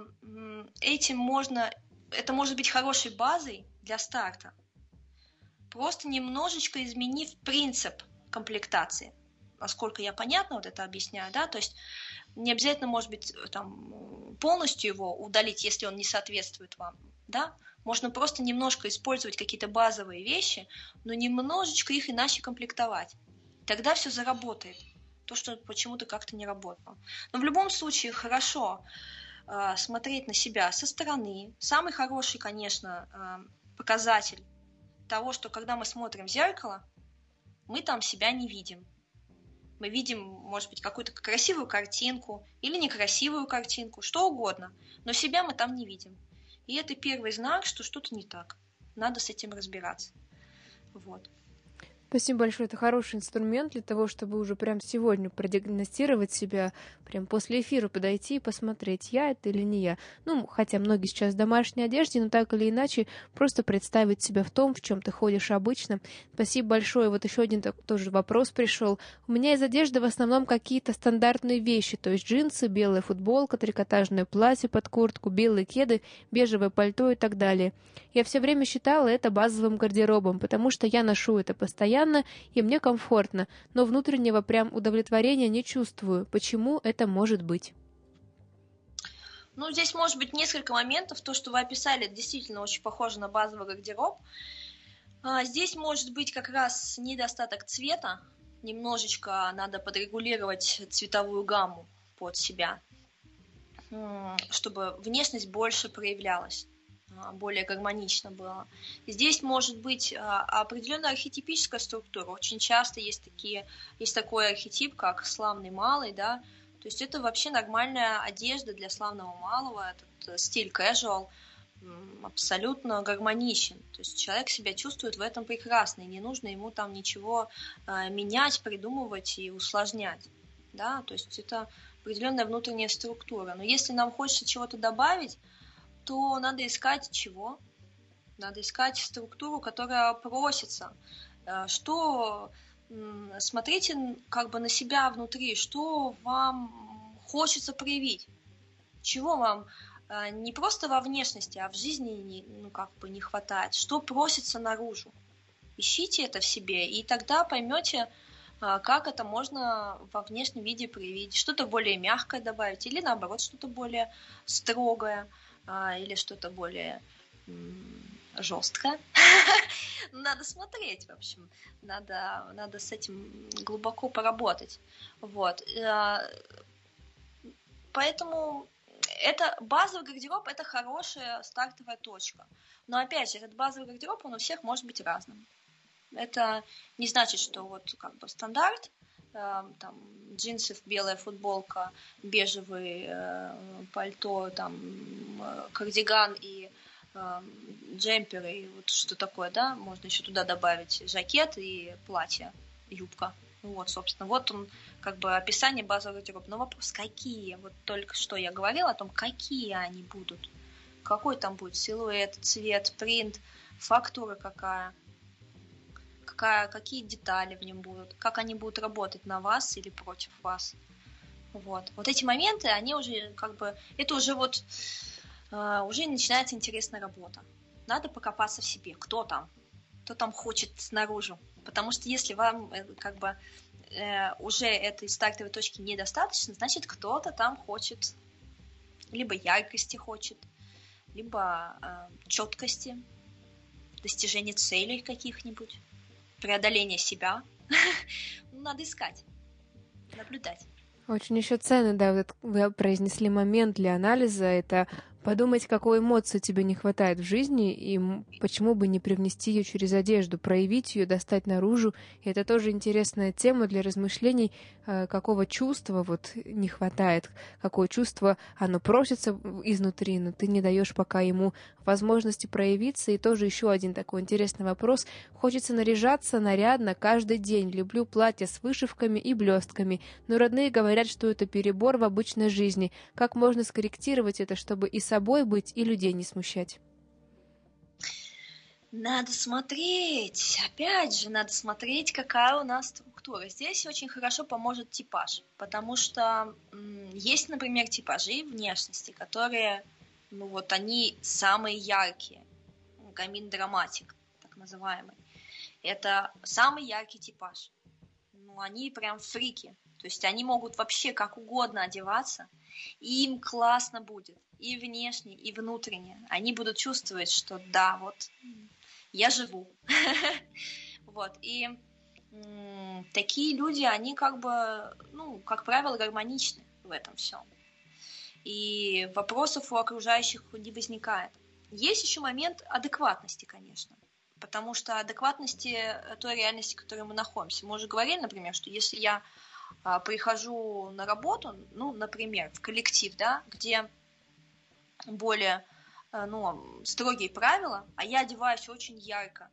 это может быть хорошей базой для старта. Просто немножечко изменив принцип комплектации. Насколько я понятно вот это объясняю, да, то есть не обязательно, может быть, там полностью его удалить, если он не соответствует вам, да, можно просто немножко использовать какие-то базовые вещи, но немножечко их иначе комплектовать. Тогда все заработает. То, что почему-то как-то не работало. Но в любом случае хорошо смотреть на себя со стороны. Самый хороший, конечно, показатель того, что когда мы смотрим в зеркало, мы там себя не видим. Мы видим, может быть, какую-то красивую картинку или некрасивую картинку, что угодно, но себя мы там не видим. И это первый знак, что что-то не так. Надо с этим разбираться. Вот.
Спасибо большое. Это хороший инструмент для того, чтобы уже прям сегодня продиагностировать себя, прям после эфира подойти и посмотреть, я это или не я. Ну, хотя многие сейчас в домашней одежде, но так или иначе просто представить себя в том, в чем ты ходишь обычно. Спасибо большое. Вот еще один тоже вопрос пришел. У меня из одежды в основном какие-то стандартные вещи, то есть джинсы, белая футболка, трикотажное платье под куртку, белые кеды, бежевое пальто и так далее. Я все время считала это базовым гардеробом, потому что я ношу это постоянно, и мне комфортно, но внутреннего прям удовлетворения не чувствую. Почему это может быть?
Ну, здесь может быть несколько моментов. То, что вы описали, это действительно очень похоже на базовый гардероб. Здесь может быть как раз недостаток цвета. Немножечко надо подрегулировать цветовую гамму под себя, чтобы внешность больше проявлялась, более гармонично было. Здесь может быть определенная архетипическая структура. Очень часто есть такой архетип, как славный малый, да. То есть это вообще нормальная одежда для славного малого. Этот стиль casual абсолютно гармоничен. То есть человек себя чувствует в этом прекрасно, и не нужно ему там ничего менять, придумывать и усложнять. Да? То есть это определенная внутренняя структура. Но если нам хочется чего-то добавить, то надо искать чего? Надо искать структуру, которая просится. Смотрите как бы на себя внутри, что вам хочется проявить, чего вам не просто во внешности, а в жизни не хватает, что просится наружу. Ищите это в себе, и тогда поймете, как это можно во внешнем виде проявить. Что-то более мягкое добавить, или наоборот, что-то более строгое, или что-то более жесткое. Надо смотреть, в общем. Надо с этим глубоко поработать. Вот. Поэтому это базовый гардероб, это хорошая стартовая точка. Но опять же, этот базовый гардероб, он у всех может быть разным. Это не значит, что вот как бы стандарт, там джинсы, белая футболка, бежевый пальто, там кардиган и джемпер, и вот что такое, да, можно еще туда добавить жакет и платье, юбка. Вот, собственно, вот он, как бы описание базового гардероба. Но вопрос, какие? Вот только что я говорила о том, какие они будут. Какой там будет силуэт, цвет, принт, фактура какие детали в нем будут, как они будут работать на вас или против вас. Вот эти моменты, они уже как бы, это уже вот, уже начинается интересная работа. Надо покопаться в себе, кто там хочет снаружи. Потому что если вам как бы уже этой стартовой точки недостаточно, значит кто-то там хочет, либо яркости хочет, либо четкости, достижения целей каких-нибудь, преодоления себя. Надо искать, наблюдать.
Очень еще ценно, да, вот вы произнесли момент для анализа, это подумать, какой эмоции тебе не хватает в жизни, и почему бы не привнести ее через одежду, проявить ее, достать наружу. И это тоже интересная тема для размышлений, какого чувства вот не хватает, какое чувство оно просится изнутри, но ты не даешь пока ему возможности проявиться. И тоже еще один такой интересный вопрос. Хочется наряжаться нарядно каждый день. Люблю платья с вышивками и блестками, но родные говорят, что это перебор в обычной жизни. Как можно скорректировать это, чтобы и собой быть, и людей не смущать?
Надо смотреть, опять же, надо смотреть, какая у нас структура. Здесь очень хорошо поможет типаж, потому что есть, например, типажи внешности, которые, они самые яркие. Гамин драматик, так называемый. Это самый яркий типаж. Они прям фрики. То есть они могут вообще как угодно одеваться, и им классно будет. И внешне, и внутренне. Они будут чувствовать, что да, вот я живу. Вот. И такие люди, они как бы, как правило, гармоничны в этом всем. И вопросов у окружающих не возникает. Есть еще момент адекватности, конечно. Потому что адекватности той реальности, в которой мы находимся. Мы уже говорили, например, что если я прихожу на работу, например, в коллектив, да, где более строгие правила, а я одеваюсь очень ярко,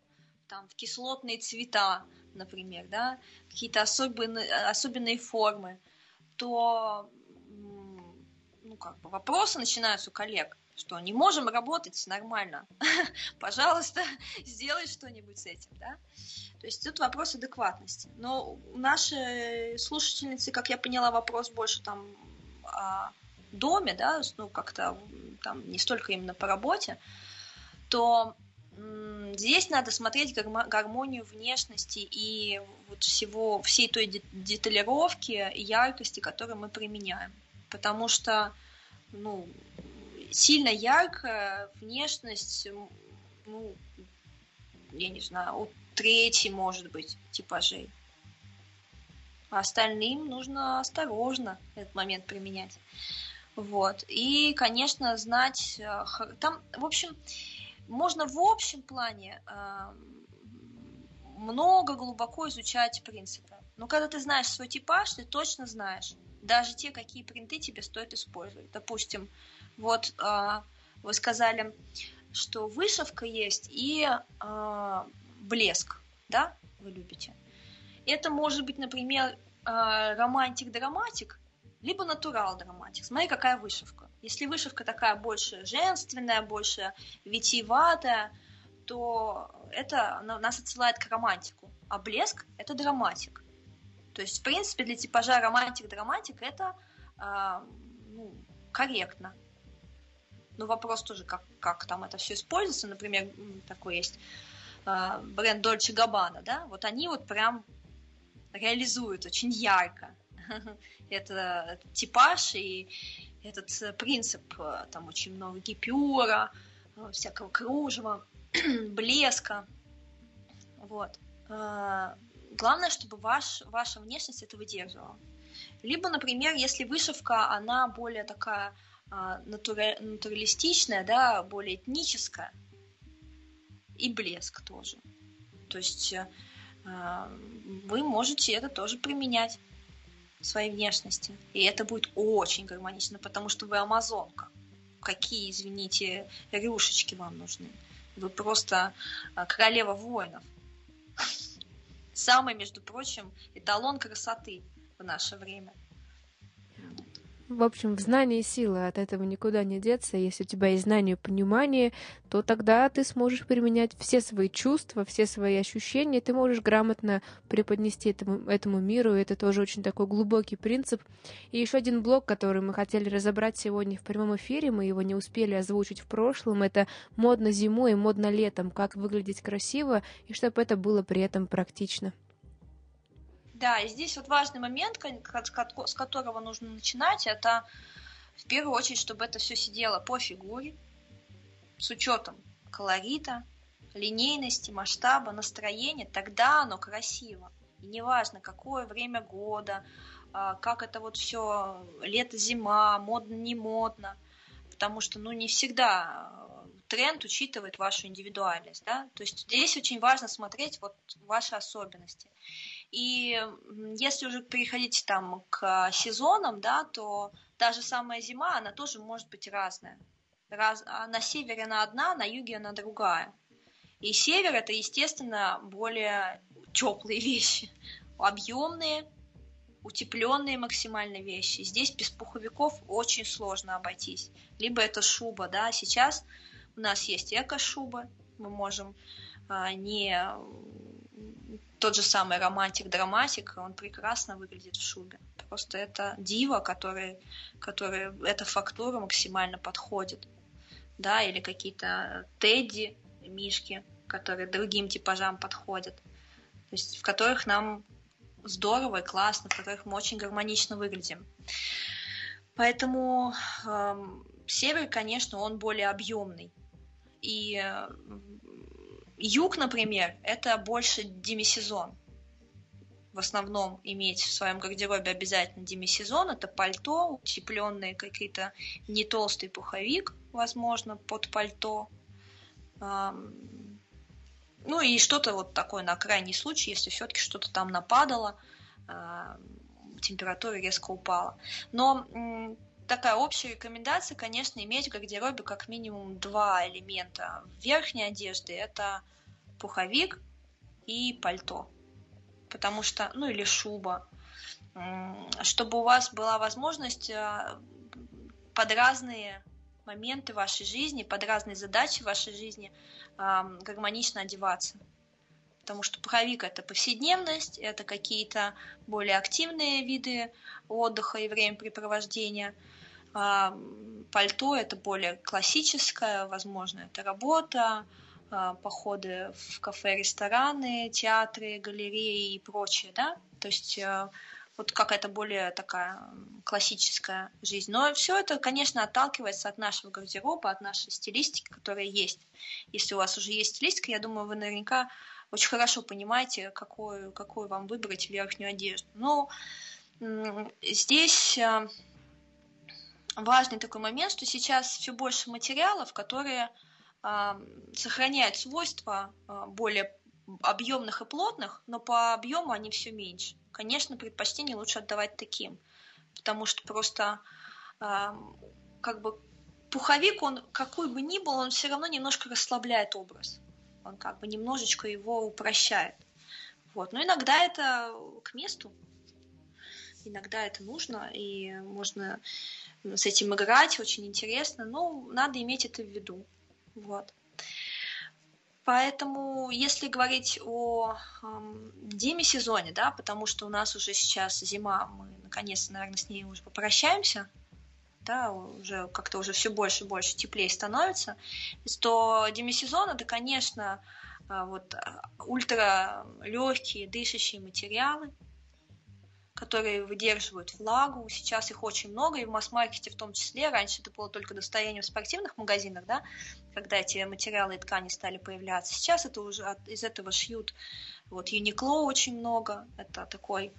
там, в кислотные цвета, например, да, какие-то особенные формы, то ну, как бы вопросы начинаются у коллег, что не можем работать нормально, пожалуйста, сделай что-нибудь с этим, да. То есть тут вопрос адекватности. Но у нашей слушательницы, как я поняла, вопрос больше там о доме, да, ну, как-то там не столько именно по работе, то здесь надо смотреть гармонию внешности и вот всей той деталировки и яркости, которую мы применяем. Потому что, ну, сильно яркая внешность, ну, я не знаю, у третьей, может быть, типажей. А остальным нужно осторожно этот момент применять. Вот. И, конечно, знать... Там, в общем, можно в общем плане много глубоко изучать принципы. Но когда ты знаешь свой типаж, ты точно знаешь даже те, какие принты тебе стоит использовать. Допустим, вот вы сказали, что вышивка есть и блеск, да, вы любите. Это может быть, например, романтик-драматик, либо натурал-драматик. Смотри, какая вышивка. Если вышивка такая больше женственная, больше витиеватая, то это нас отсылает к романтику. А блеск – это драматик. То есть, в принципе, для типажа романтик-драматик это ну, корректно. Но вопрос тоже, как там это все используется. Например, такой есть бренд Dolce Gabbana, да? Вот они вот прям реализуют очень ярко этот типаж и этот принцип. Там очень много гипюра, всякого кружева, блеска. Вот. Главное, чтобы ваша внешность это выдерживала. Либо, например, если вышивка, она более такая натуралистичная, да, более этническая, и блеск тоже. То есть вы можете это тоже применять в своей внешности. И это будет очень гармонично, потому что вы амазонка. Какие, извините, рюшечки вам нужны? Вы просто королева воинов. Самый, между прочим, эталон красоты в наше время.
В общем, в знании сила, от этого никуда не деться. Если у тебя есть знание и понимание, то тогда ты сможешь применять все свои чувства, все свои ощущения, ты можешь грамотно преподнести этому миру, и это тоже очень такой глубокий принцип. И еще один блок, который мы хотели разобрать сегодня в прямом эфире, мы его не успели озвучить в прошлом, это модно зимой и модно летом, как выглядеть красиво, и чтобы это было при этом практично.
Да, и здесь вот важный момент, с которого нужно начинать, это в первую очередь, чтобы это все сидело по фигуре, с учетом колорита, линейности, масштаба, настроения, тогда оно красиво. И неважно, какое время года, как это вот все лето-зима, модно, не модно, потому что, ну, не всегда тренд учитывает вашу индивидуальность, да, то есть здесь очень важно смотреть вот ваши особенности. И если уже переходить там к сезонам, да, то даже самая зима, она тоже может быть разная. На севере она одна, на юге она другая. И север это, естественно, более теплые вещи, объемные, утепленные максимально вещи. Здесь без пуховиков очень сложно обойтись. Либо это шуба, да, сейчас у нас есть эко-шубы, мы можем не... Тот же самый романтик-драматик, он прекрасно выглядит в шубе. Просто это дива, которой эта фактура максимально подходит. Да, или какие-то тедди, мишки, которые другим типажам подходят. То есть в которых нам здорово и классно, в которых мы очень гармонично выглядим. Поэтому север, конечно, он более объемный. И юг, например, это больше демисезон. В основном иметь в своем гардеробе обязательно демисезон. Это пальто, утепленные какие-то не толстый пуховик, возможно, под пальто. Ну и что-то вот такое на крайний случай, если все-таки что-то там нападало, температура резко упала. Но такая общая рекомендация, конечно, иметь в гардеробе как минимум 2 элемента верхней одежды. Это пуховик и пальто. Потому что, ну или шуба, чтобы у вас была возможность под разные моменты вашей жизни, под разные задачи вашей жизни гармонично одеваться. Потому что пуховик – это повседневность, это какие-то более активные виды отдыха и времяпрепровождения. Пальто – это более классическое, возможно, это работа, походы в кафе, рестораны, театры, галереи и прочее, да? То есть вот какая-то более такая классическая жизнь. Но все это, конечно, отталкивается от нашего гардероба, от нашей стилистики, которая есть. Если у вас уже есть стилистика, я думаю, вы наверняка очень хорошо понимаете, какую вам выбрать верхнюю одежду. Но здесь важный такой момент, что сейчас все больше материалов, которые сохраняют свойства более объемных и плотных, но по объему они все меньше. Конечно, предпочтение лучше отдавать таким, потому что просто как бы пуховик, он какой бы ни был, он все равно немножко расслабляет образ. Он как бы немножечко его упрощает. Вот. Но иногда это к месту, иногда это нужно, и можно с этим играть, очень интересно, но надо иметь это в виду. Вот. Поэтому, если говорить о демисезоне, да, потому что у нас уже сейчас зима, мы наконец-то, наверное, с ней уже попрощаемся, да, уже как-то уже все больше и больше теплее становится, то демисезон это, конечно, вот ультра легкие дышащие материалы, которые выдерживают влагу. Сейчас их очень много, и в масс-маркете в том числе. Раньше это было только достоянием в спортивных магазинах, да, когда эти материалы и ткани стали появляться. Сейчас это уже из этого шьют. Вот Uniqlo очень много. Это такой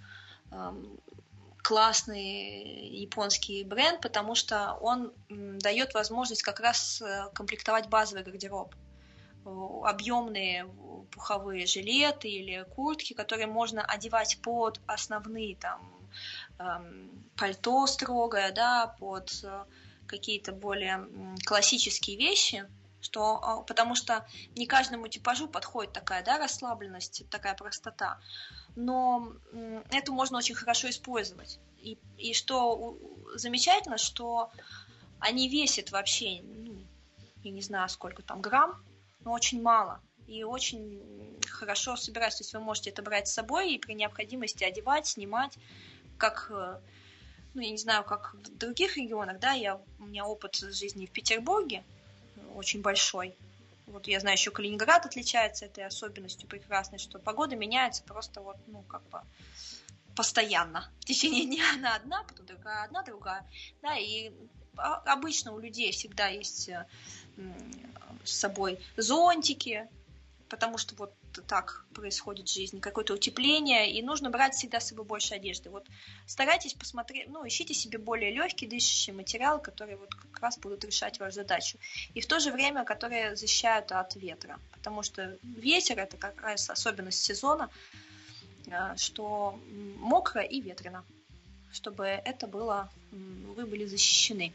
классный японский бренд, потому что он дает возможность как раз комплектовать базовый гардероб. Объемные пуховые жилеты или куртки, которые можно одевать под основные там пальто строгое, да, под какие-то более классические вещи, потому что не каждому типажу подходит такая, да, расслабленность, такая простота, но это можно очень хорошо использовать. И что замечательно, что они весят вообще, я не знаю, сколько там грамм, но очень мало и очень хорошо собирать. То есть вы можете это брать с собой и при необходимости одевать, снимать, как, я не знаю, как в других регионах, да, у меня опыт жизни в Петербурге очень большой. Вот я знаю, еще Калининград отличается этой особенностью прекрасной, что погода меняется просто вот, как бы постоянно. В течение дня она одна, потом другая, одна, другая. Да, и обычно у людей всегда есть с собой зонтики, потому что вот так происходит в жизни, какое-то утепление, и нужно брать всегда с собой больше одежды. Вот старайтесь посмотреть, ищите себе более легкие, дышащие материалы, которые вот как раз будут решать вашу задачу. И в то же время, которые защищают от ветра, потому что ветер – это как раз особенность сезона, что мокро и ветрено, чтобы это было, вы были защищены.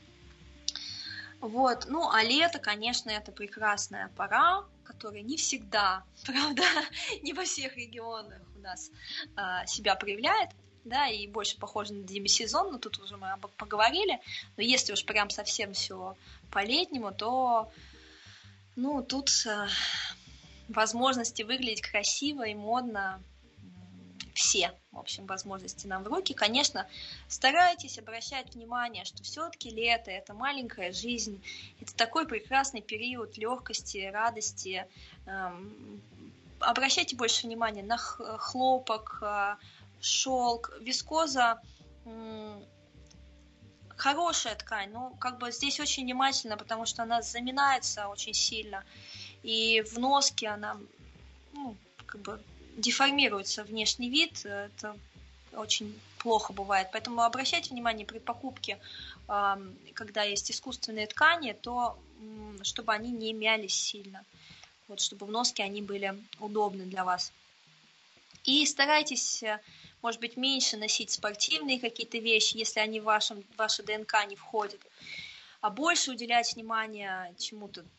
Вот, а лето, конечно, это прекрасная пора, которая не всегда, правда, не во всех регионах у нас себя проявляет, да, и больше похоже на демисезон, но тут уже мы поговорили, но если уж прям совсем все по-летнему, то, тут возможности выглядеть красиво и модно все, в общем, возможности нам в руки. Конечно, старайтесь обращать внимание, что все-таки лето – это маленькая жизнь, это такой прекрасный период легкости, радости. Обращайте больше внимания на хлопок, шелк, вискоза. Хорошая ткань, но как бы здесь очень внимательно, потому что она заминается очень сильно, и в носке она, как бы деформируется внешний вид, это очень плохо бывает. Поэтому обращайте внимание при покупке, когда есть искусственные ткани, то чтобы они не мялись сильно, вот, чтобы в носке они были удобны для вас. И старайтесь, может быть, меньше носить спортивные какие-то вещи, если они в вашу ДНК не входят, а больше уделять внимание чему-то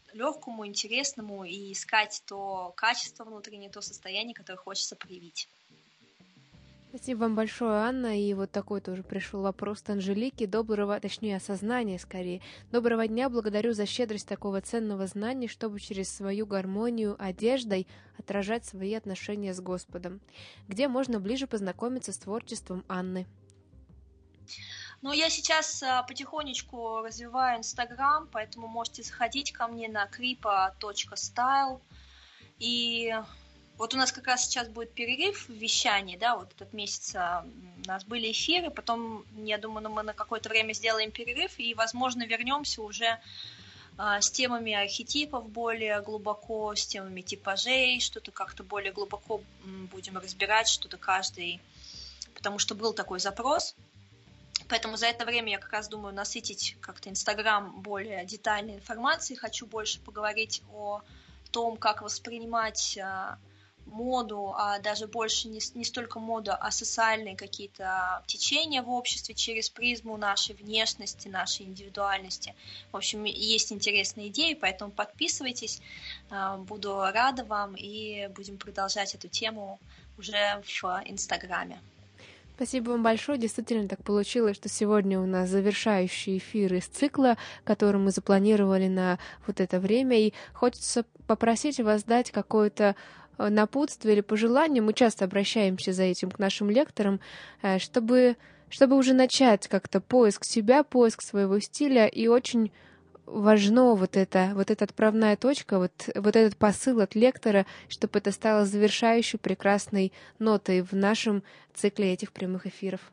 легкому, интересному и искать то качество внутреннее, то состояние, которое хочется проявить.
Спасибо вам большое, Анна. И вот такой тоже пришел вопрос от Анжелики. Доброго, точнее, осознания скорее. Доброго дня. Благодарю за щедрость такого ценного знания, чтобы через свою гармонию одеждой отражать свои отношения с Господом. Где можно ближе познакомиться с творчеством Анны?
Но я сейчас потихонечку развиваю Инстаграм, поэтому можете заходить ко мне на kripa.style. И вот у нас как раз сейчас будет перерыв в вещании, да, вот этот месяц у нас были эфиры, потом, я думаю, мы на какое-то время сделаем перерыв и, возможно, вернемся уже с темами архетипов более глубоко, с темами типажей, что-то как-то более глубоко будем разбирать, что-то каждый, потому что был такой запрос. Поэтому за это время я как раз думаю насытить как-то Инстаграм более детальной информацией, хочу больше поговорить о том, как воспринимать моду, а даже больше не столько моду, а социальные какие-то течения в обществе через призму нашей внешности, нашей индивидуальности. В общем, есть интересные идеи, поэтому подписывайтесь, буду рада вам, и будем продолжать эту тему уже в Инстаграме.
Спасибо вам большое. Действительно так получилось, что сегодня у нас завершающий эфир из цикла, который мы запланировали на вот это время. И хочется попросить вас дать какое-то напутствие или пожелание. Мы часто обращаемся за этим к нашим лекторам, чтобы уже начать как-то поиск себя, поиск своего стиля. И очень важно вот эта отправная точка, вот этот посыл от лектора, чтобы это стало завершающей прекрасной нотой в нашем цикле этих прямых эфиров.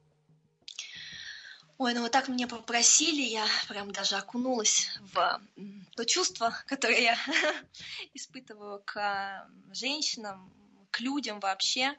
Ой, ну вот так меня попросили, я прям даже окунулась в то чувство, которое я испытываю к женщинам, к людям вообще.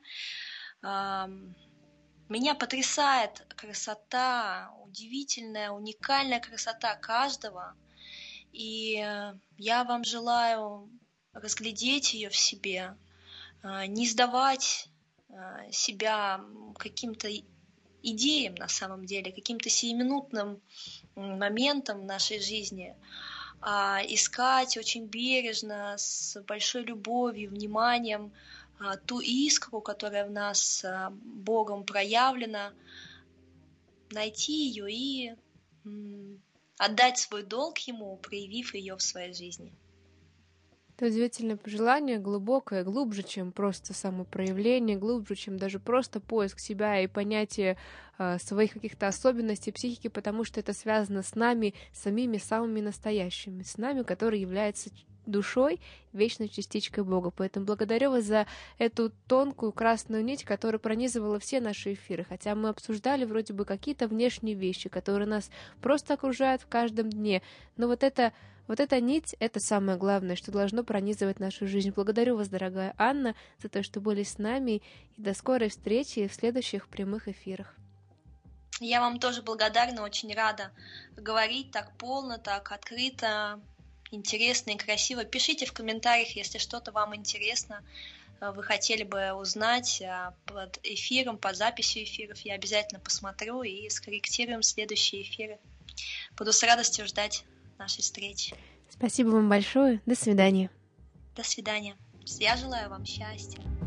Меня потрясает красота, удивительная, уникальная красота каждого. И я вам желаю разглядеть ее в себе, не сдавать себя каким-то идеям на самом деле, каким-то сиюминутным моментом в нашей жизни, а искать очень бережно, с большой любовью, вниманием ту искру, которая в нас Богом проявлена, найти ее и отдать свой долг Ему, проявив ее в своей жизни.
Это удивительное пожелание, глубокое, глубже, чем просто самопроявление, глубже, чем даже просто поиск себя и понятие своих каких-то особенностей психики, потому что это связано с нами, самими самыми настоящими, с нами, который является душой, вечной частичкой Бога. Поэтому благодарю вас за эту тонкую красную нить, которая пронизывала все наши эфиры. Хотя мы обсуждали вроде бы какие-то внешние вещи, которые нас просто окружают в каждом дне. Но вот эта нить — это самое главное, что должно пронизывать нашу жизнь. Благодарю вас, дорогая Анна, за то, что были с нами. И до скорой встречи в следующих прямых эфирах.
Я вам тоже благодарна, очень рада говорить так полно, так открыто, интересно и красиво. Пишите в комментариях, если что-то вам интересно, вы хотели бы узнать под эфиром, по записи эфиров. Я обязательно посмотрю и скорректируем следующие эфиры. Буду с радостью ждать нашей встречи.
Спасибо вам большое. До свидания.
До свидания. Я желаю вам счастья.